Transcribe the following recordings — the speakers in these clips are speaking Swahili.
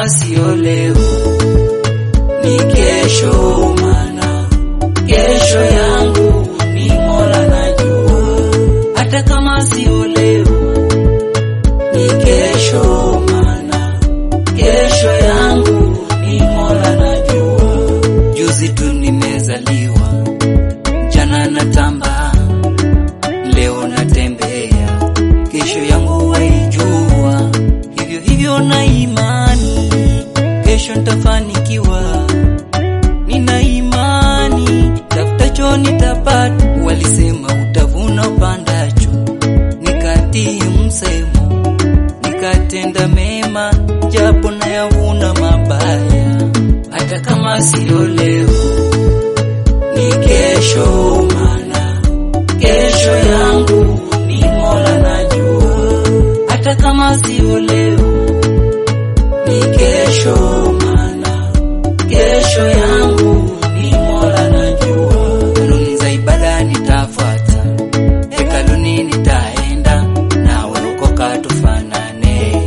sio leo ni kesho, maana kesho yangu ni Mola najua. Hata kama sio leo ni kesho, maana kesho yangu ni Mola najua. Juzi tu nimezaliwa, jana natamba, leo natembea, kesho yangu waijua. Hivyo hivyo na imani kesho nitafanikiwa, nina imani tafutacho nitapata. Walisema utavuna upandacho, nikatii msemo, nikatenda mema japo nayavuna mabaya. Hata kama sio leo ni kesho, maana kesho yangu ni Mola najua. Hata kama sio leo ni kesho, maana kesho yangu ni Mola najua. Kanuni za ibada nitafuata, hekaluni nitaenda, nawe ukoka tufanane.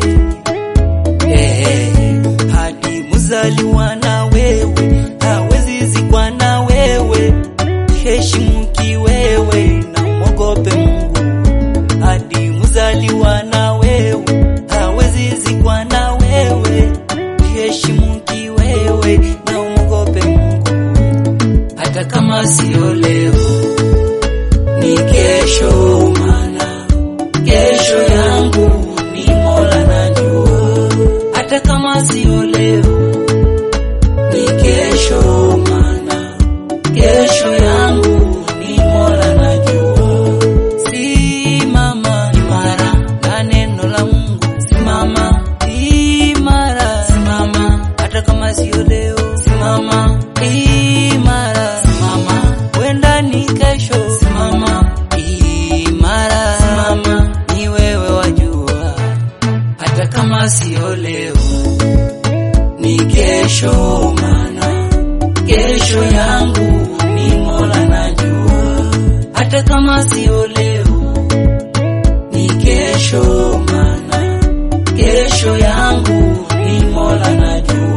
Hadi mzaliwa na wewe, hawezi zikwa na wewe, heshimu kiwewe na mwogope Mungu. Hadi mzaliwa na wewe, hawezi zikwa na wewe, heshimu kiwewe na mwogope Mungu. Hata kama sio leo ni kesho, maana kesho yangu ni Mola najua. Hata kama sio leo ni kesho, maana kesho yangu ni Mola najua. Simama imara na neno la Mungu, simama imara, simama hata kama sio leo, simama imara, simama wenda ni kesho, simama imara, simama ni wewe wajua. Hata kama sio leo ni kesho, maana kesho yangu ni Mola najua. Hata kama sio leo ni kesho, maana kesho yangu ni Mola najua.